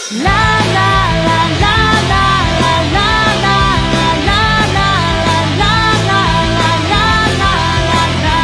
La la la la la la la la la la la la la la la la.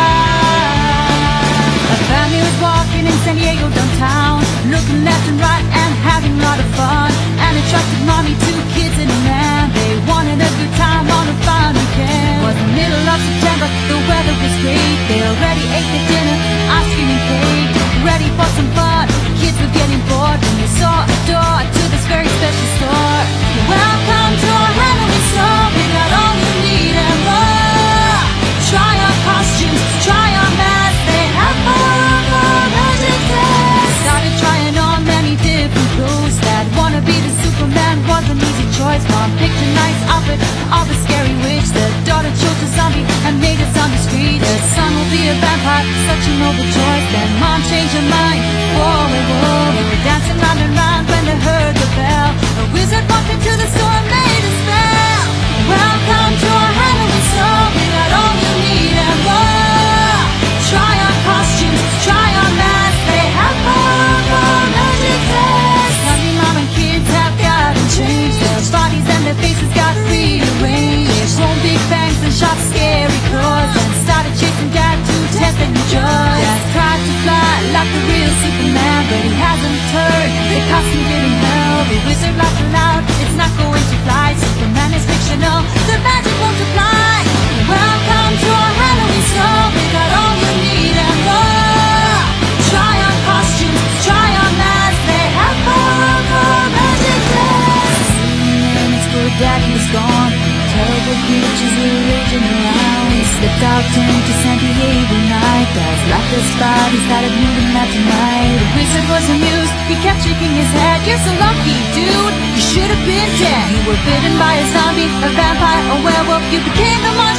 A family was walking in San Diego downtown, looking left and right and having a lot of fun. And it trusted mommy, 2 kids and a man. They wanted a good time on a fun weekend. It was the middle of September, the weather was great. They already ate their dinner, ice cream and cake, ready for some fun. Kids were getting bored when they saw a door to this very special store. Welcome to our Halloween store. We got all you need and more. Try our costumes, try our masks. They have horrible magic tests. Started trying on many different clothes. That wanna be the Superman was an easy choice. Mom picked a nice outfit of a scary witch. The daughter chose a zombie and made a zombie screech. The son will be a vampire, such a noble choice. Then mom changed her mind. Whoa, whoa, they were dancing round and round when they heard the bell. A wizard walked into the store and made a spell. Welcome to our Halloween store. We got all you need and more. Try our costumes, try our masks. They have horrible magic tests. Honey, mom and kids have gotten changed. Their bodies and their faces got rearranged. They've grown big fangs and shot scary claws and started chasing dad to test their new joy. Dad tried to fly like the real Superman, but he hasn't turned. The costume didn't help. The wizard laughed aloud. It's not going to fly. Superman is fictional. The magic won't apply. Welcome to our Halloween store. We got all you need and more. Try our costumes, try our masks. They have horrible magic tests. 3 minutes for Daddy was gone. Terrible creatures were raging around. He slipped out into San Diego night. Dad's lifeless body started moving left and right. The wizard was amused. He kept shaking his head. You're so lucky, dude. You should have been dead. You were bitten by a zombie, a vampire, a werewolf. You became the monster.